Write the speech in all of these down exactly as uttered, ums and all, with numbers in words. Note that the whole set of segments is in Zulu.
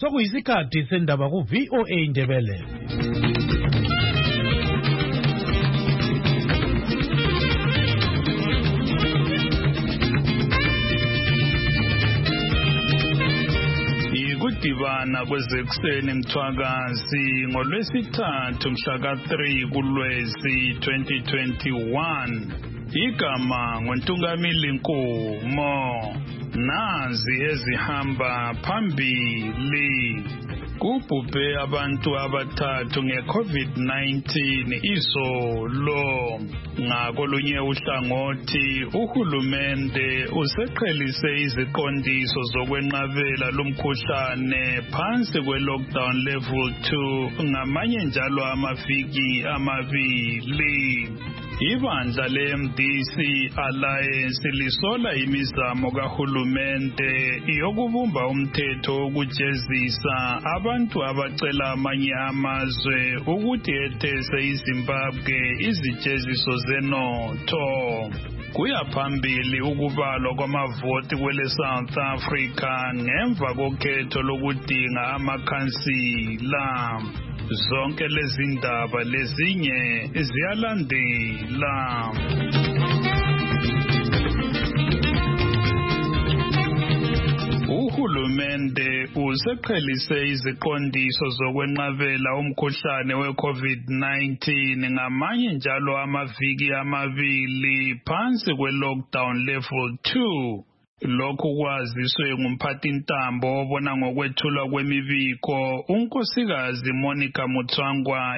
sokuyisikhathi sendaba ku V O A Indebele. Ikudibana kwezekuseni mthwakazi ngolwesithathu mhla ka three kuLwezi twenty twenty-one. Igama ngoNtungamili Nkumo. Nazi ezihamba phambili. Kubhubhe abantu abathathu nge-COVID nineteen izolo. Ngakolunye uhlangothi uhulumende useqhelise iziqondiso zokwenqabela lumkhuhlane phansi kwe-lockdown level two ngamanye njalo amaviki amabili. Ibandla le-M D C Alliance lisola imizamo kahulumende yokubumba umthetho wokujezisa abantu abacela amanye amazwe ukuthi ethese iZimbabwe izijeziso zenotho. Kuyaphambili ukubalwa kwamavoti kwele South Africa ngemva kokhetho lokudinga amakhansila. Zonke lezi ndaba lezinye ziyalandela. Uhulumende useqhelise iziqondiso zokwenqabela umkhuhlane we-COVID nineteen ngamanye njalo amaviki amabili phansi kwe-lockdown level two. Lokhu kwaziswe ngumphathintambo obona ngokwethulwa kwemibiko unkosikazi Monica Mutswangwa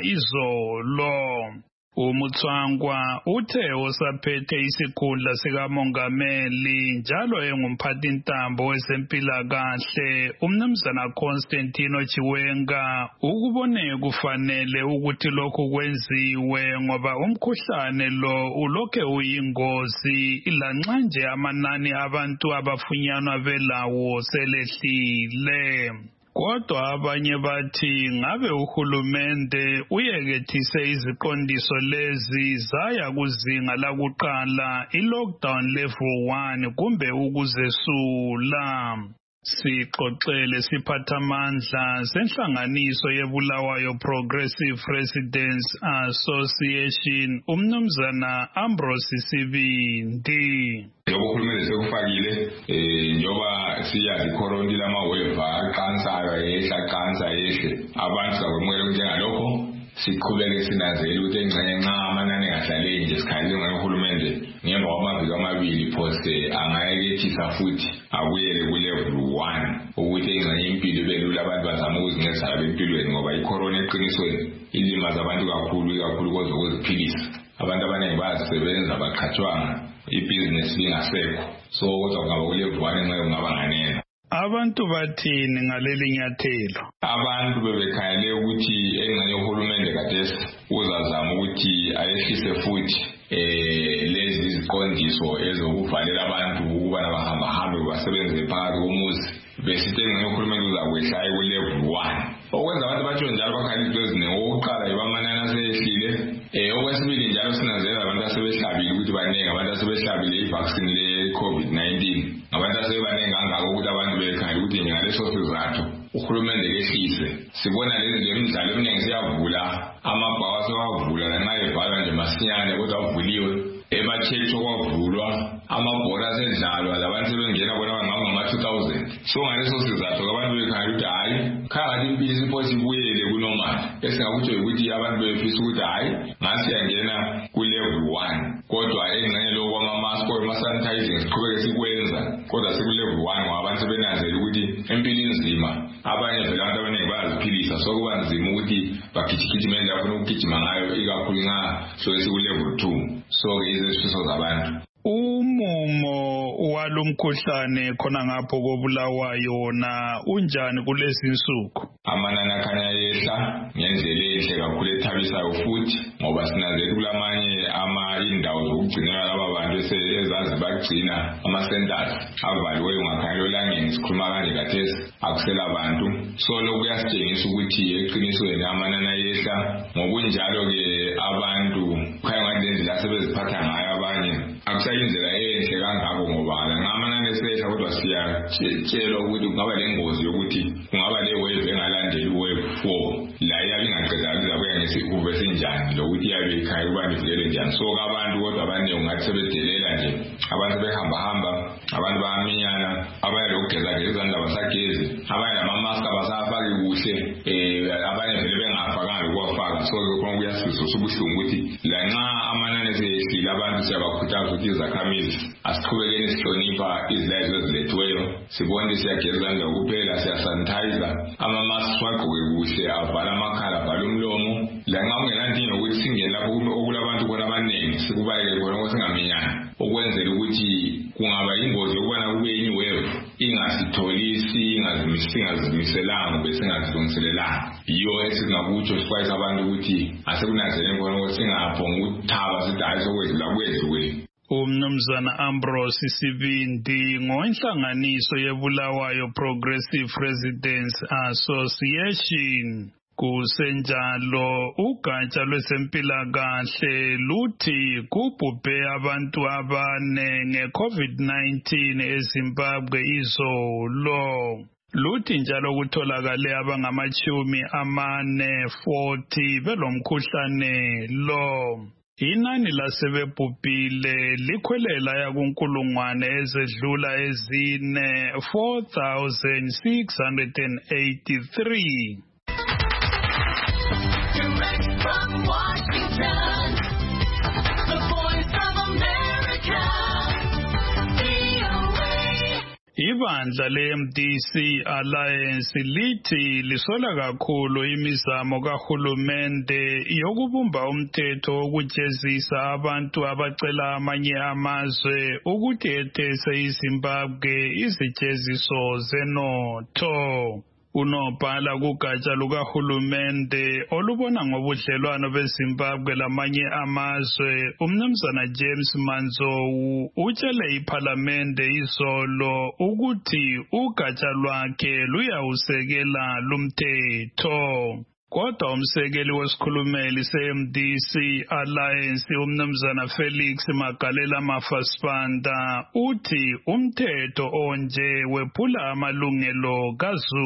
izolo. uMutswangwa uthe usaphethe isikhundla sikamongameli njalo engumphathintambo wezempilakahle umnumzana Constantino Chiwenga ukubone kufanele ukuthi lokhu kwenziwe ngoba umkhuhlane lo ulokhe uyingozi ilanxa nje amanani abantu abafunyanwa belawo selehlile. Kodwa abanye bathi ngabe uhulumende uyekethise iziqondiso lezi zaya kuzinga lakuqala i-lockdown level one kumbe ukuzesula. Sixoxele siphathamandla senhlanganiso yeBulawayo Progressive Residents Association umnumzana Ambrose Sibindi. Uhulumende sekufakile eh njoba siyazi corona lamaweva aqansayo yehla qansa yehle abantu sakwemele njengalokho siqhubeke sinazele ukuthi engxenye nxa amanani engahlale nje sikhale ngohulumende ngemva kwamaviki amabili phose angayekethisa futhi abuyele ku level one ukuthi engxenye impilo ibelula abantu bazama ukuzinceda empilweni ngoba icorona eqinisweni ilimaza abantu kakhulu kakhulu kozokuziphilisa. Abantu abaningi bayasebenza baqhatshwanga ibusiness lingasekho so kodwa ngaba kule bhwane nxa ungaba nganena. Abantu bathini ngaleli nyathelo? Abantu bebekhayele ukuthi engxenye uhulumende kadesi uzazama ukuthi ayehlise futhi eh lezi ziqondiso ezokuvalela abantu ukuba bahamba hambe basebenze phakathi komuzi. Besithi engxenye uhulumende uzakwehla ku level one. Okwenza abantu batsho njalo bakhali izinto eziningi. Okokuqala yibamanani aseyehlile. Eh okwesibili njalo sinazela abantu asebehlabile ukuthi baningi abantu asebehlabile i-vaccine le-COVID nineteen. Abantu asebebaningi kangaka ukuthi abantu bekhali ukuthi ngaleso sizathu uhulumende kehlise. Sibona lezi lemidlalo eminingi siyavula amabhawa sewavula lanxa evalwa nje masinyane kodwa avuliwe. Ema-church okwavulwa amabhola asedlalwa labantu sebengena bona bangama two thousand. So ngaleso sizathu abantu bekhali ukuthi hayi khangathi impilo isiphosa ibuyele kunormal. Esingakutsho ukuthi abantu befisa ukuthi hayi ngasiyangena ku level one kodwa engxenye lo kwama-mask ama-sanitizing siqhubeke sikwenza kodwa siku level one ngoba abantu sebenanzela ukuthi impilo inzima. Abanye vele abantu abaningi bayaziphilisa so kuba nzima ukuthi bagijigijime nje afuna ukugijima ngayo ikakhulu nxa so esiku level two. So izifiso zabantu. Umumo walumkhuhlane khona ngapho koBulawayo wona unjani kulezi insuku? Amanani akhanya yehla ngendlela enhle kakhulu ethabisayo futhi ngoba sinazele kulamanye ama indawo zokugcinela laba bantu ezazi bagcina ama-centers avaliwe ngakhanya olangeni sikhuluma kanje kathesi akusela abantu. So lokhu kuyasitshengisa ukuthi eqinisweni amanani ayehla ngokunjalo ke abantu khaya ngendlela sebeziphatha ngayo abanye akusayindlela enhle kangako ngoba ngamanani esehla kodwa kodwa siyatshelwa ukuthi kungaba lengozi yokuthi kungaba le wave engalandeli wave four la yabe ingaqedakali zabuya ngesihuve sinjani lokuthi yabe ikhaya ubani vele njani. So abantu kodwa abaningi ungathi sebedelela nje, abantu behamba hamba, abantu bayaminyana, abanye lokugeza izandla basagezi, abanye namamask abasafaki kuhle, eh abanye vele bengafakanga ukwafaka. So lokho kuyasiza ubuhlungu ukuthi la nxa amanani esehlile abantu siyabakhuthaza ukuthi izakhamizi asiqhubekeni sihlonipha izilahlo ezilethweyo, sibone siyageza izandla kuphela, siyasanitizer, amamask wagqoke kuhle, avala amakhala, avala umlomo. La nxa ungelandinga ukuthi singene lapho okulabantu khona abaningi sikubaleke khona ukuthi singaminyani, okwenzela ukuthi kungaba ingozi yokubana kube enye wave ingasitholisi, ingazimiselanga bese singazilungiselelanga. Yiyo esingakutsho sixwayisa abantu ukuthi asekunanzeleni khona ukuthi singaphonga ukuthaba sithi hayi sokwedlula kwedlule. Umnumzana Ambrose Sibindi ngoinhlanganiso yeBulawayo Progressive Residents Association. Kusenjalo ugatsha lwesempilakahle luthi kubhubhe abantu abane nge-COVID nineteen eZimbabwe izolo. Luthi njalo kutholakale abangamachumi amane forty belomkhuhlane lo. Inani lasebebhubhile likhwelela yakunkulungwane ezedlula ezine four thousand six hundred eighty-three. Direct from Washington, the Voice of America, V O A. Ibandla le-M D C Alliance lithi lisola kakhulu imizamo kahulumende yokubumba umthetho wokujezisa abantu abacela amanye amazwe ukuthi ethese iZimbabwe izijeziso zenotho. Unobhala kugatsha lukahulumende olubona ngobudlelwano beZimbabwe lamanye amazwe, umnumzana James Manzowu utshele iPhalamende izolo ukuthi ugatsha lwakhe luyawusekela lumthetho. Kodwa umsekeli wesikhulumeli se-M D C Alliance umnumzana Felix Magalela Mafasipanda uthi umthetho onje wephula amalungelo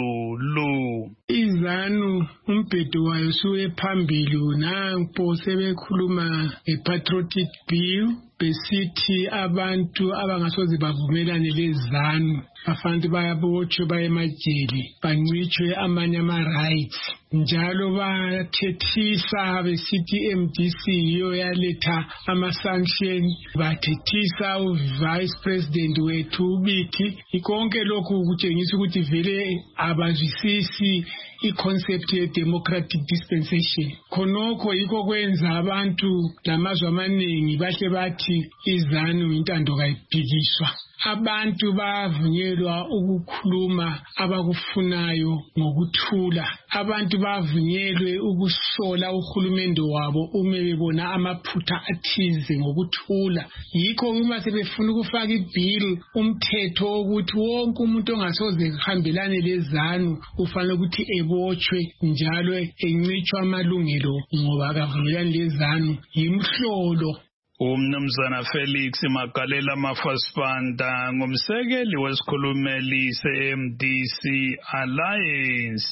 kaZulu. IZANU umbhedo wayo suye phambili nampo sebekhuluma ngepatriotic bill besithi abantu abangasoze bavumelane leZANU bafanele bayabotshwe baye emajele bancitshwe amanye ama-rights. Njalo bathethisa besithi i-M D C yiyo yaletha ama-sanction, bathethisa uvice president wethu uBithi. Ikonke lokhu kutshengisa ukuthi vele abazwisisi i-concept ye-democratic dispensation. Khonokho yikho kwenza abantu lamazwe amaningi bahle bathi iZANU intando kayiphikiswa. Abantu bavunyelwa ukukhuluma abakufunayo ngokuthula. Abantu bavunyelwe ukusola uhulumende wabo uma bebona amaphutha athize ngokuthula. Yikho uma sebefuna ukufaka ibill umthetho ukuthi wonke umuntu ongasoze kuhambelane leZANU ufanele ukuthi ebotshwe njalo encitshwa amalungelo ngoba akavumelani leZANU yimhlolo. Umnumzana Felix Magalela Mafasipanda ngumsekeli wesikhulumeli se-M D C Alliance.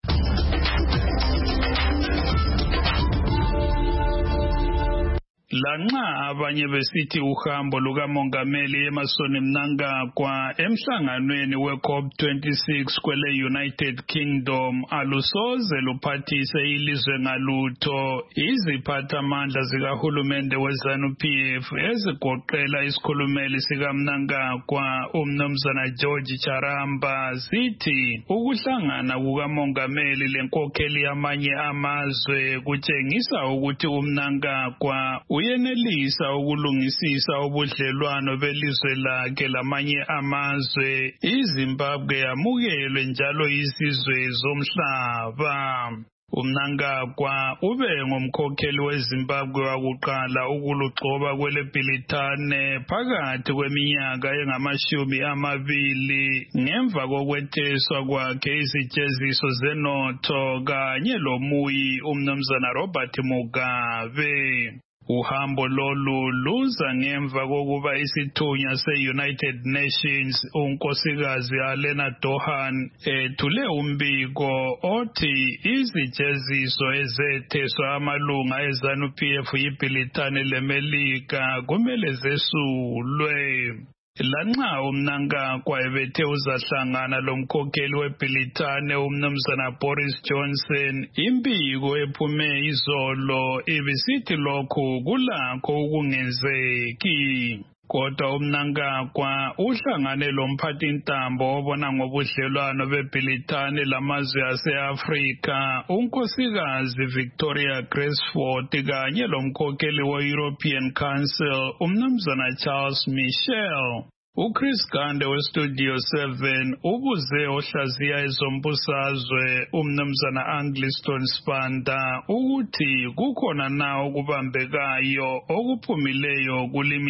Lanxa abanye besithi uhambo lukamongameli eMasoni Mnangagwa emhlanganweni we-COP twenty-six kwele United Kingdom alusoze luphathise ilizwe ngalutho. Iziphathamandla zikahulumende weZANU P F ezigoqela isikhulumeli sikaMnangagwa umnumzana George Charamba zithi ukuhlangana kukamongameli lenkokheli yamanye amazwe kutshengisa ukuthi uMnangagwa uyenelisa ukulungisisa ubudlelwano belizwe lakhe lamanye amazwe. iZimbabwe yamukelwe njalo izizwe zomhlaba. uMnangagwa ube ngumkhokheli weZimbabwe wakuqala ukulugcoba kwele bhilithane phakathi kweminyaka engamashumi amabili ngemva kokwetheswa kwakhe izijeziso zenotho kanye lomuyi umnumzana Robert Mugabe. Uhambo lolu luza ngemva kokuba isithunywa se-United Nations unkosikazi Alena Dohan ethule umbiko othi izijeziso ezetheswa amalunga eZANU-P F yiBrithani leMelika kumele zesulwe. Lanxa uMnangagwa ebethe uzahlangana lomkhokheli weBrithani umnumzana Boris Johnson, imbiko ephume izolo ibisithi lokhu kulakho ukungenzeki. Kodwa uMnangagwa uhlangane lomphathintambo obona ngobudlelwano beBrithani lamazwe ase-Afrika, unkosikazi Victoria Graceford kanye lomkhokheli we-European Council umnumzana Charles Michel. uChris Gande weStudio seven ubuze ohlaziya ezombusazwe umnumzana Angliston Spanda ukuthi kukhona na ukubambekayo okuphumileyo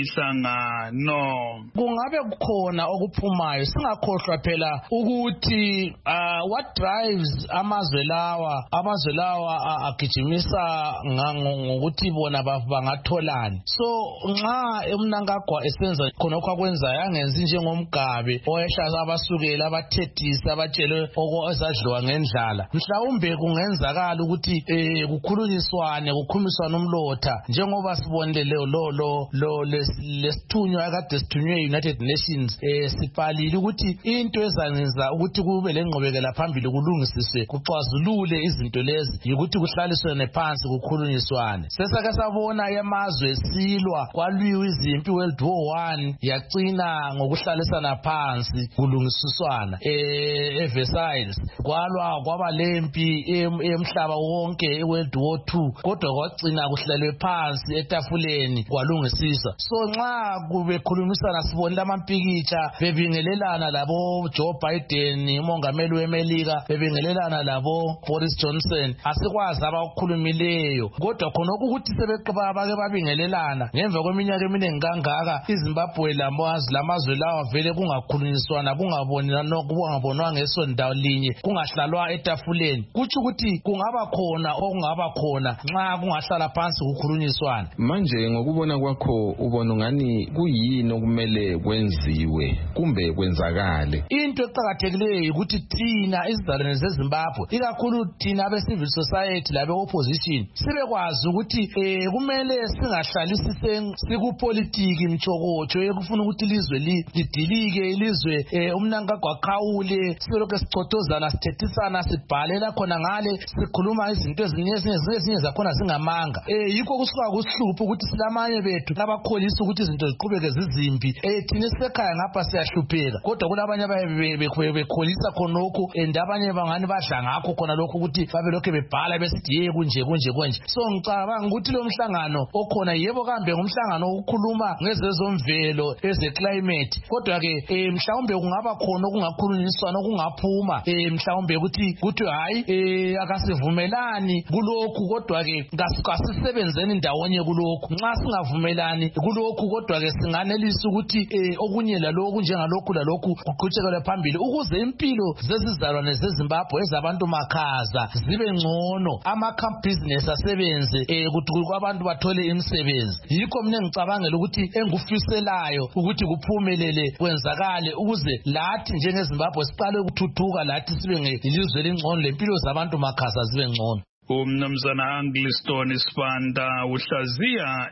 kulemihlangano. Kungabe kukhona okuphumayo, singakhohlwa phela ukuthi uh, what drives amazwe lawa amazwe lawa agijimisa ngokuthi bona bangatholani. So nxa uMnangagwa esenza khonokho akwenzayo ngenzi njengomgabe oyehlaza abasukela abathethisa abatshele okozadliwa ngendlala, mhlawumbe kungenzakala ukuthi eh kukhulunyiswane kukhulumiswana umlotha njengoba sibonile lo lo lo lesithunywa akade sithunywe United Nations eh sipalile ukuthi into ezangenza ukuthi kube lengqobekela phambili kulungisiswe kuxazulule izinto lezi ukuthi kuhlaliswe phansi kukhulunyiswane. Sesake sabona yamazwe silwa kwalwiwa izimpi World War One yagcina ngokuhlalisana phansi kulungisiswana eh eVersailles, kwalwa kwaba lempi emhlaba wonke eWorld War Two kodwa kwagcina kuhlalwe phansi etafuleni kwalungisisa. So nxa kube khulumisana sibonile amampikitsha bebingelelana labo Joe Biden umongameli weMelika, bebingelelana labo Boris Johnson, asikwazi abakhulumileyo kodwa khona ukuthi sebekaba bake babingelelana ngemva kweminyaka eminingi kangaka iZimbabwe lamazwe lamazwe lawa vele kungakhulunyiswana kungabonana nokubongabonwa ngesondawo linye kungahlalwa etafuleni, kuthi ukuthi kungaba khona okungaba khona nxa kungahlala phansi kukhulunyiswana. Manje ngokubona kwakho ubona ngani kuyini okumele kwenziwe kumbe kwenzakale? Into eqhakathekileyo ukuthi thina izizalwane zeZimbabwe ikakhulu thina abe civil society labe opposition sibekwazi ukuthi eh kumele singahlalisise sikupolitiki mchokocho yekufuna ukuthi ilizwe lidilike, ilizwe eh uMnangagwa khawule silokho sichotozana sithethisana sibhalela khona ngale sikhuluma izinto eziningi ezinye zakhona zingamanga. Eh yikho kusuka kusihlupha ukuthi silamanye bethu labakholisa ukuthi izinto ziqhubeke zizimbi, eh thina sekhaya ngapha siyahlupheka kodwa kulabanye abekholisa khonokho endabanye bangani badla ngakho khona lokho ukuthi babe lokho bebhala besithi ye kunje kunje konje. So ngicabanga ukuthi lo mhlangano okhona yebo kambe ngumhlangano ukukhuluma ngezezomvelo eze climate kodwa ke eh mhlawumbe kungaba khona okungakhulunyiswana okungaphuma eh mhlawumbe ukuthi kuthi hayi eh akasivumelani kulokhu kodwa ke ngasisebenzeni ndawonye kulokhu. Nxa singavumelani kulokhu kodwa ke singanelisa ukuthi eh okunye lalokhu njengalokhu lalokhu kuqhutshekele phambili ukuze impilo zezizalwane zeZimbabwe ezabantu makhaza zibe ngcono, ama camp business asebenze eh ukuthi abantu bathole imisebenzi. Yikho mina ngicabangela ukuthi engufiselayo ukuthi kuphumelele kwenzakale ukuze lathi njengeZimbabwe siqale ukuthuthuka lathi sibe ngelizwe elingcono lempilo zabantu makhaza zibe ngcono. Umnumzana Angliston Spanda uhlaziya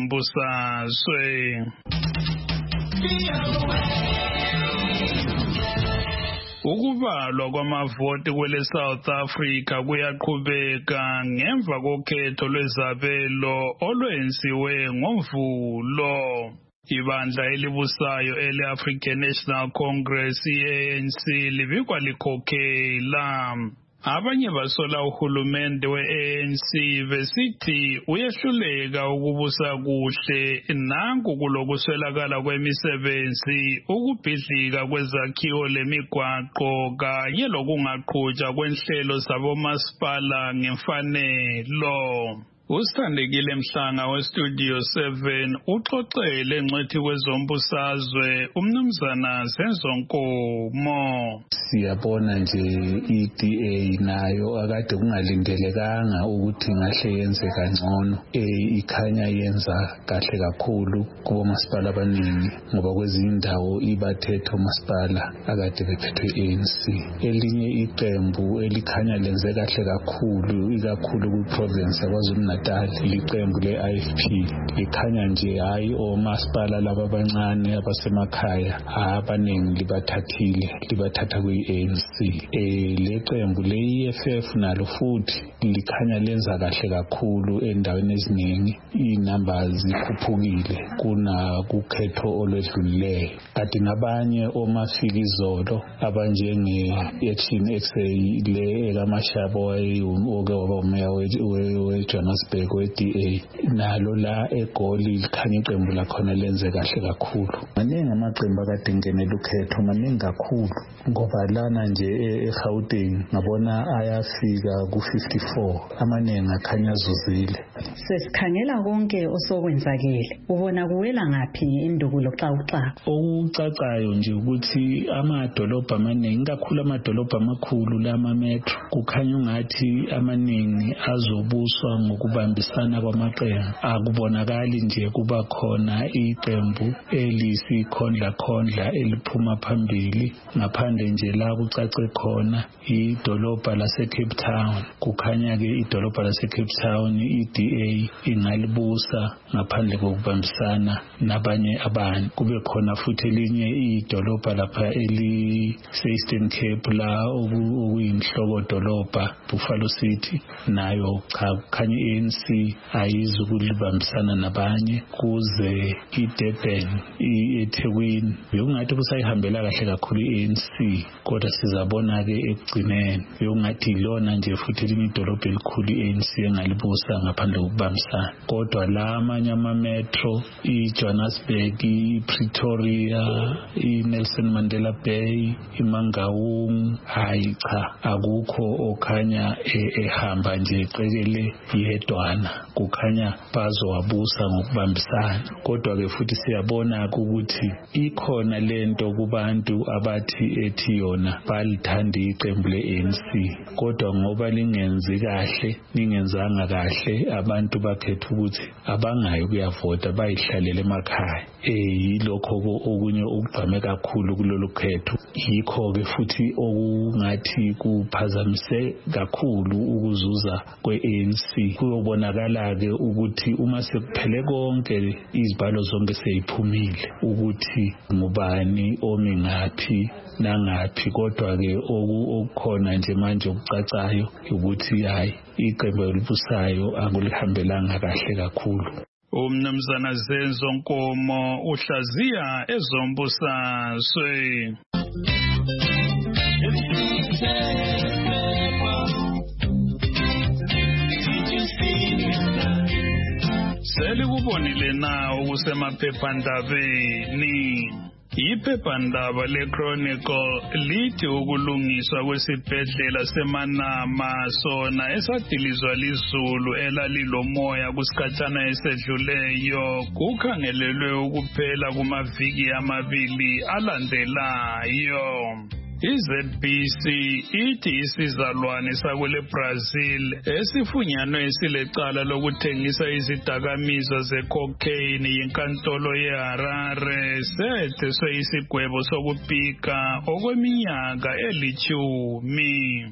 ezombusazwe. Ukubalwa kwamavoti kwele South Africa kuyaqhubeka ngemva kokhetho lwezabelo olwenziwe ngoMvulo. Ibandla elibusayo ele-African National Congress i-A N C libikwa likhokhela. Abanye basola uhulumende we-A N C besithi uyehluleka ukubusa kuhle nanku kulokuswelakala kwemisebenzi, ukubhidlika kwezakhiwo lemigwaqo kanye lokungaqhutshwa kwenhlelo zabomasipala ngemfanelo. Usithandekile Mhlanga westudio seven uxoxele ngcwethi kwezombusazwe umnumzana Senzonkomo. Siyabona nje I D A nayo akade kungalindelekanga ukuthi ngahle yenze kangcono. Eh ikhanya yenza kahle kakhulu kubo masipala abaningi ngoba kwezinye indawo ibathetho masipala akade bephethwe A N C. Elinye iqembu elikhanya lenze kahle kakhulu ikakhulu ku province yaKwaZulu-Natal liqembu le I F P likhanya nje hayi omasipala laba abancane abasemakhaya abaningi libathathile libathatha kwi A N C. Eh leqembu le E F F nalo futhi likhanya lenza kahle kakhulu endaweni eziningi inamba zikhuphukile kuna kukhetho olwedlulileyo. Kanti nabanye omafika izolo abanjenge Action X A le ekaMashabo oke waba umeya weJohannesburg we D A nalo la eGoli likhanya iqembu lakhona lenze kahle kakhulu. Maningi amaqembu akade ngenela ukhetho maningi kakhulu ngoba lana nje eGauteng ngabona ayafika ku fifty-four amaningi akhanya azuzile. Sesikhangela konke osokwenzakele ubona kuwela ngapi indukulo xawuxa? Okucacayo nje ukuthi amadolobha amaningi kakhulu amadolobha amakhulu lama metro kukhanya ungathi amaningi azobuswa ngokubambisana kwamaqembu. Akubonakali nje kuba khona iqembu elisikhondla khondla eliphuma phambili ngaphandle nje la kucace khona idolobha lase Cape Town. Kukhanya ke idolobha lase Cape Town I D A ingalibusa ngaphandle kokubambisana nabanye abantu. Kube khona futhi elinye idolobha lapha eli Eastern Cape la okuyinhloko dolobha Buffalo City nayo cha kukhanya I A N C ayizukulibambisana nabanye. Kuze iDurban iEthekwini bekungathi kusayihambela kahle kakhulu I A N C kodwa sizabona ke ekugcineni bekungathi lona nje futhi elinye idolobha elikhulu I A N C engalibusa ngaphandle kokubambisana. Kodwa la amanye ama metro iJohannesburg, iPretoria, iNelson Mandela Bay, iMangaung hayi cha akukho okhanya ehamba nje eqekele yedwana. Kukhanya bazowabusa ngokubambisana. Kodwa ke futhi siyabona ukuthi ikhona lento kubantu abathi ethi yona balithanda iqembu le A N C kodwa ngoba lingenzi kahle lingenzanga kahle abantu bakhetha ukuthi abangayi kuyavota bayihlalele emakhaya. Eh yilokho okunye ukugcame kakhulu kulolu khetho. Yikho ke futhi okungathi kuphazamise kakhulu ukuzuza kwe A N C. Kuyobonakala ke ukuthi uma sekuphele konke izibalo zonke seyiphumile ukuthi ngubani omi ngaphi nangaphi. Kodwa ke okukhona nje manje okucacayo ukuthi hayi iqembu elibusayo akulihambelanga kahle kakhulu. Umnumzana Senzonkomo uhlaziya ezombusazwe. Selikubonile na ukusemaphephandabeni. Iphephandaba leChronicle lithi ukulungiswa kwesibhedlela seManama sona esadilizwa lizulu elalilomoya kusikhathana esedluleyo kukhangelelwe ukuphela kumaviki amabili alandelayo. I-Z B C ithi isizalwane sakwele Brazil esifunyanwe silecala lokuthengisa izidakamizwa ze-cocaine yinkantolo yeHarare setheswe isigwebo sokupika okweminyaka elithumi.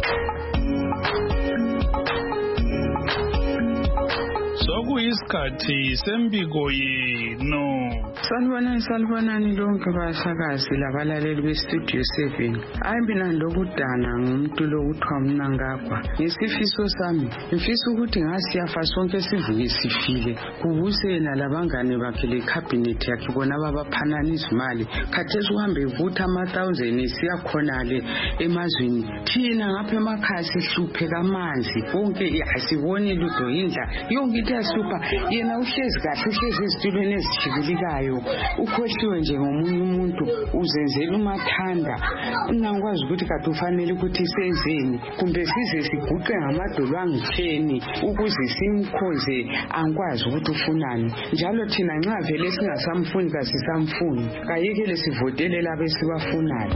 Sokuyisikhathi sembiko yenu. Sanibonani sanibonani lonke abashakazi labalaleli bestudio seven. Hayi mina ndokudana ngumuntu lokuthiwa Mnangagwa. Ngesifiso sami ngifisa ukuthi ngasiyafa sonke sivuke sifile kubuse yena labangane bakhe le cabinet yakhe bona abaphanana izimali khathesi uhambe ivutha ama thousand siyakhonale emazweni thina ngapha emakhaya sihluphe kamanzi bonke asiboni lutho indla yonke into yasupha yena uhlezi kahle uhlezi ezitulweni ezijibilikayo layo ukhohliwe nje ngomunye umuntu uzenzela umathanda ungakwazi ukuthi kade ufanele ukuthi senzeni kumbe size siguqe ngamadolo angitheni ukuze simkhoze angikwazi ukuthi ufunani njalo thina nxa vele singasamfuni kasisamfuni kayekele sivotele labo esibafunayo.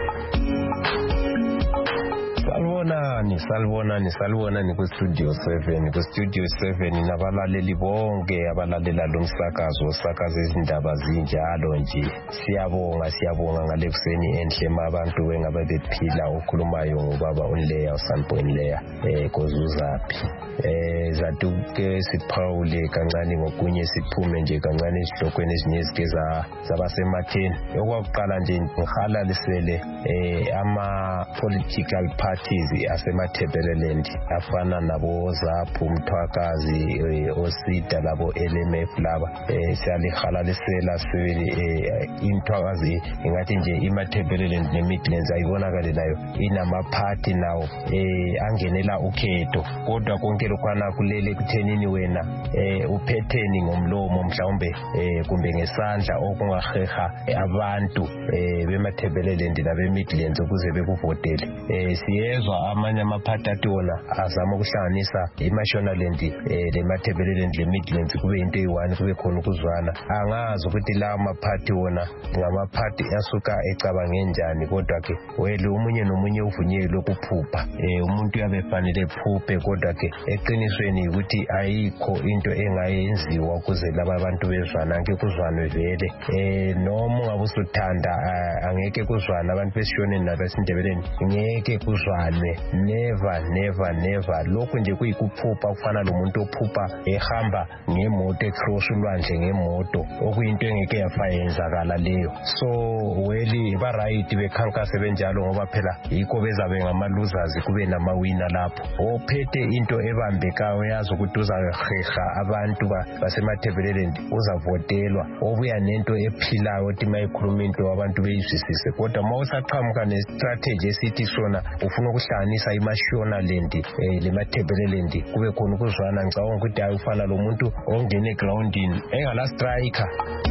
Salibonani, salibonani, salibonani ku-Studio seven. Ku-Studio seven nabalaleli bonke abalalela lo msakazo osakaza izindaba zinjalo nje. Siyabonga, siyabonga ngale kuseni enhle abantu bengabe bephila okhulumayo ngobaba uNleya uSandboy Leya eh kozuzaphi. Eh zaduke siphawule kancane ngokunye siphume nje kancane esihlokweni ezinye ezigeza zabasematheni. Okwakuqala nje ngihalalisele eh ama political parties asemathebeleland afana nabo Zaphu Mthwakazi osida labo L M F laba eh siyalihalalisela sibili imthwakazi ingathi nje imathebeleland neMidlands ayibonakala nayo inama party nawo eh angenela ukhetho kodwa konke lokwana kulele kuthenini wena eh uphetheni ngomlomo mhlawumbe eh kumbe ngesandla okungaheha abantu eh bemathebeleland nabeMidlands ukuze bekuvotele eh siyezwa amanye amaphathi athi wona azama ukuhlanganisa iMashonaland eh leMathebeleland leMidlands kube into eyi-one kube khona ukuzwana. Angazi ukuthi lawo maphathi wona ngamaphathi asuka ecabange njani kodwa ke wele umunye nomunye uvunyelwe ukuphupha eh umuntu uyabe fanele ephuphe kodwa ke eqinisweni ukuthi ayikho into engayenziwa ukuze laba abantu bezwana ngeke kuzwanwe vele eh noma ungabe usuthanda angeke kuzwana abantu besishoneni nabesindebeleni ngeke kuzwanwe never never never. Lokho nje kuyikuphupha kufana lo muntu ophupha ehamba ngemoto ecross ulwandle ngemoto okuyinto engeke yafa yenzakala leyo. So weli ba right bekhankase benjalo ngoba phela yikho bezabe ngamaluzazi kube namawina lapho. Ophethe into ebambekayo yazi ukuthi uzaheha abantu basemathebeleland uzavotelwa obuya nento ephilayo ukuthi mayikhuluma into abantu beyizwisise kodwa mawusaqhamuka ne-strategy esithi sona ufuna ukuhlanganisa iMashonaland eh leMathebeleland kube khona ukuzwana ngicabanga ukuthi ayufana lo muntu ongena egroundini engala striker.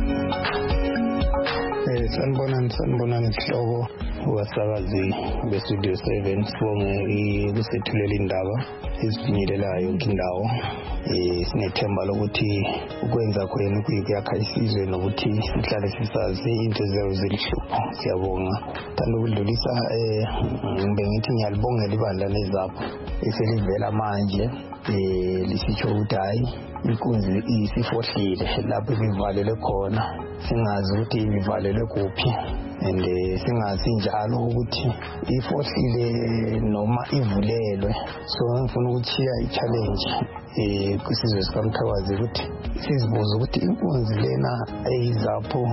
Eh sanibonani sanibonani sihloko wasakazi beStudio seven sibonge ukusethulela indaba ezifinyelelayo indawo eh sinethemba lokuthi ukwenza kwenu kuyakha isizwe nokuthi sihlale sisazi into zero zelihlupho. Siyabonga thanda ukudlulisa eh ngibe ngithi ngiyalibongela ibandla lezapho eselivela manje eh lisitsho ukuthi hayi inkunzi isifohlile lapho ibivalele khona singazi ukuthi ibivalele kuphi and singazi njalo ukuthi ifohlile noma ivulelwe. So ngifuna ukuthiya i-challenge eh kusizwe sikamthakazi ukuthi sizibuza ukuthi inkunzi lena eyizapho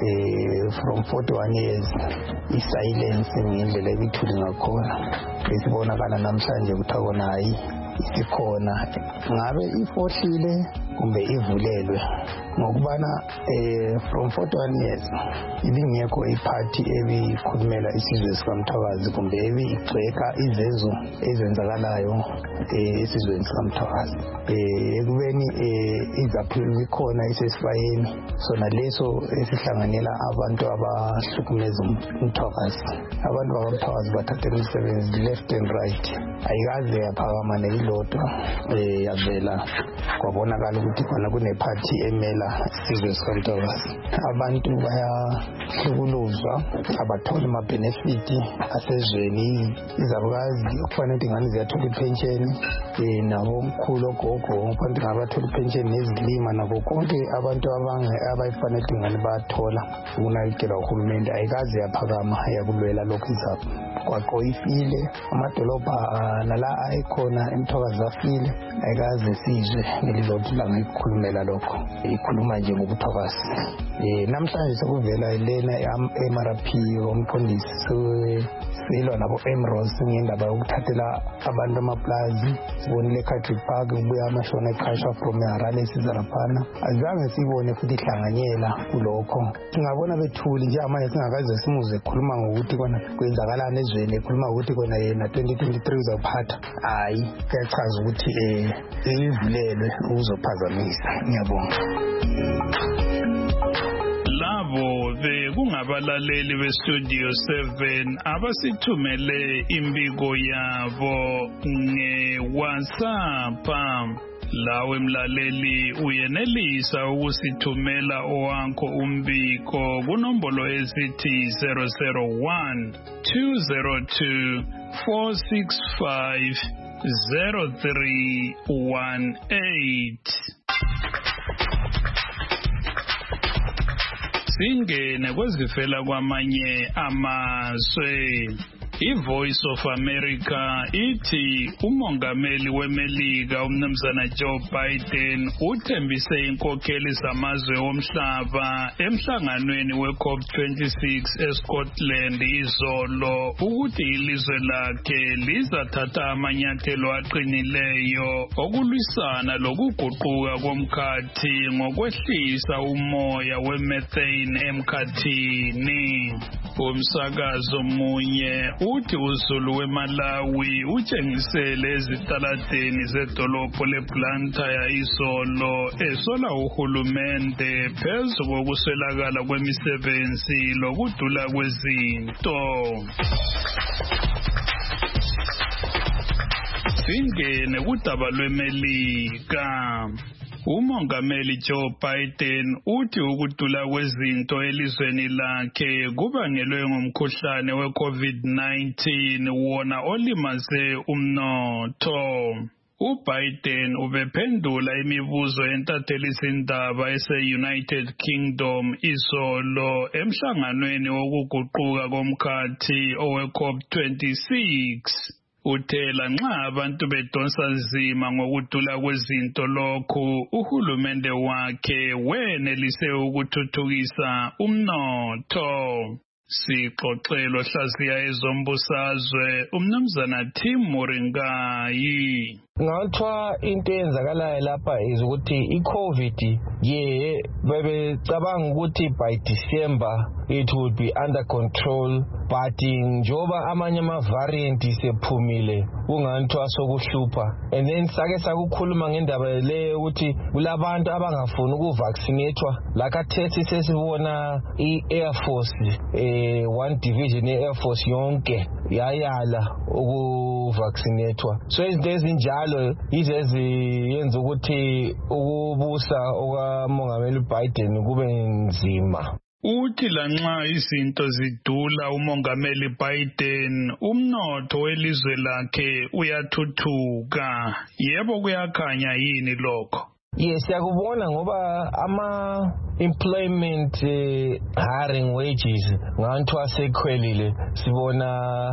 eh from forty-one years i-silence ngendlela ebithuli ngakhona esibonakala namhlanje ukuthi akona hayi isikhona ngabe ifohlile kumbe ivulelwe ngokubana eh from forty-one years ibingekho iparty ebikhulumela isizwe sikamthakazi kumbe ebigxeka izezo ezenzakalayo eh esizweni sikamthakazi eh ekubeni eh izaphilo ikhona isesibayeni sona leso esihlanganela abantu abahlukumeza umthakazi. Abantu bakamthakazi bathatha imisebenzi left and right ayikaze yaphakama nelilodwa eh yavela kwabonakala ukuthi khona kuneparty emela isizwe sikamthakazi. Abantu bayahlukuluzwa abathola ama-benefit asezweni izabukazi okufanele ingane ziyathola ipensheni eh nabo mkhulu ogogo kufanele ngabathola ipensheni nezilima nabo konke abantu abayifanele ingane bayathola ukunakekela uhulumende ayikaze yaphakama yakulwela lokhu izapho kwaqoyifile amadolobha nala ayikhona emthakazi afile ayikaze sizwe ngelilodwa langa ikhulumela lokho ikhuluma nje ngobuthakazi. Eh namhlanje sekuvela lena M R P omqondisi silwa nabo Emrose ngendaba yokuthathela abantu amaplazi sibonile Country Park ubuya amashona ekhasha from Harare sizaraphana azange sibone futhi ihlanganyela kulokho. Singabona bethuli nje amanye singakaze simuze ekhuluma ngokuthi kona kwenzakalana ezweni ekhuluma ukuthi kona yena twenty twenty-three uzaphatha hayi kuyachaza ukuthi eh ivulelwe ukuzophazamisa. Ngiyabonga. kungabalaleli bestudio seven abasithumele imbiko yabo nge-WhatsApp. Lawe mlaleli uyenelisa ukusithumela owakho umbiko kunombolo esithi zero zero one two zero two four six five zero three one eight. Singene kwezifela kwamanye amazwe. I-Voice of America ithi umongameli weMelika umnumzana Joe Biden uthembise inkokheli zamazwe omhlaba emhlanganweni we-COP twenty-six eScotland izolo ukuthi ilizwe lakhe lizathatha amanyathelo aqinileyo okulwisana lokuguquka komkhathi ngokwehlisa umoya we-methane emkhathini. Umsakazo munye uthi uzulu weMalawi utshengisele ezitaladeni zedolobho leBlantyre izolo esola uhulumende phezu kokuswelakala kwemisebenzi lokudula kwezinto. Singene kudaba lweMelika. Umongameli Joe Biden uthi ukudula kwezinto elizweni lakhe kubangelwe ngumkhuhlane we-COVID nineteen wona olimaze umnotho. UBiden ubephendula imibuzo yentathelizindaba ese-United Kingdom izolo emhlanganweni wokuguquka komkhathi owe-COP twenty-six. Uthela nxa abantu bedonsa nzima ngokudula kwezinto lokhu uhulumende wakhe wenelise ukuthuthukisa umnotho. Sixoxelo hlaziya ezombusazwe umnumzana Tim Moringayi. Ngathwa into eyenzakalayo lapha is ukuthi i-COVID ye bebecabanga ukuthi by December it would be under control, but njoba amanye ama-variant sephumile kungathwa sokuhlupha. And then sake sakukhuluma ngendaba le ukuthi kulabantu abangafuni ukuvaccinatwa lakathethi sesibona i-Air Force eh one division ye-Air Force yonke yayala ukuvaccinatwa. So izinto ezinjalo yize eziyenza ukuthi ukubusa okamongameli Biden kube nzima. Uthi lanxa izinto zidula umongameli Biden umnotho welizwe lakhe uyathuthuka. Yebo kuyakhanya yini lokho? Yes, siyakubona ngoba ama employment uh, hiring wages nganthwa sekhwelile. Sibona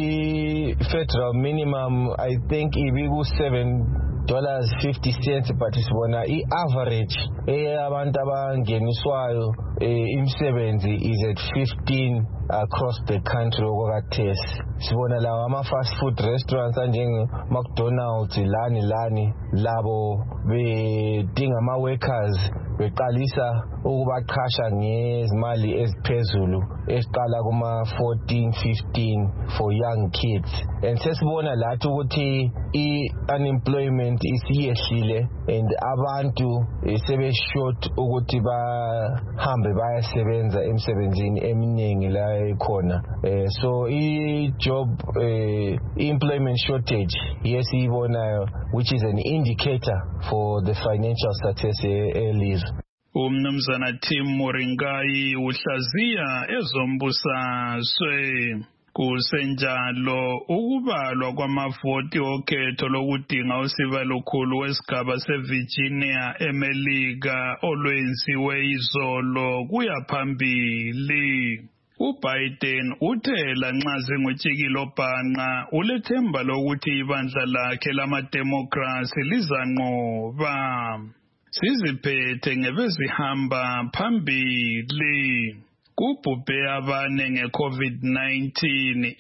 i federal minimum I think ibiku seven dollars fifty cents, but sibona i average eyabantu abangeniswayo imisebenzi is at fifteen across the country okwakathesi. Sibona lawa ama fast food restaurants anjenge McDonald's lani lani labo bedinga ama workers beqalisa ukubaqhasha ngezimali eziphezulu esiqala kuma fourteen fifteen for young kids. And sesibona lathi ukuthi i unemployment isiyehlile and abantu sebe short ukuthi bahambe bayasebenza emsebenzini eminingi la ekhona. So i job uh, employment shortage yesiyibona which is an indicator for the financial success elizwe. Umnumzana Tim Moringayi uhlaziya ezombusazwe. Kusenjalo ukubalwa kwamavoti okhetho lokudinga usiba lukhulu wesigaba seVirginia eMelika olwenziwe izolo kuyaphambili. uBiden uthe lanxa zingutshikilo bhanqa ulethemba lokuthi ibandla lakhe lamademokrasi lizanqoba. Siziphethe ngebezihamba phambili. Kubhubhe abane nge-COVID nineteen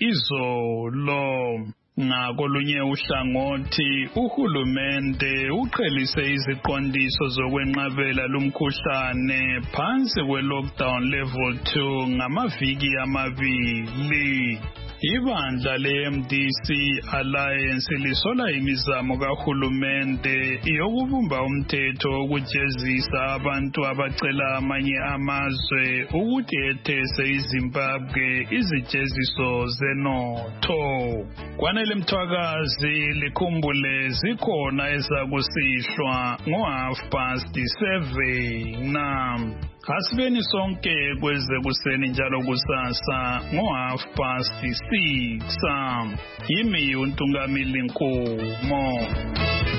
izolo. Ngakolunye uhlangothi uhulumende uqhelise iziqondiso zokwenqabela lumkhuhlane phansi kwe-lockdown level two ngamaviki amabili. Ibandla le-M D C Alliance lisola imizamo kahulumende yokubumba umthetho wokujezisa abantu abacela amanye amazwe ukuthi ethese iZimbabwe izijeziso zenotho. Kwanele Mthwakazi likhumbule zikhona ezakusihlwa ngo half past seven na asibeni sonke kweze kuseni njalo kusasa ngo half past six. Yimi uNtungamili Nkomo.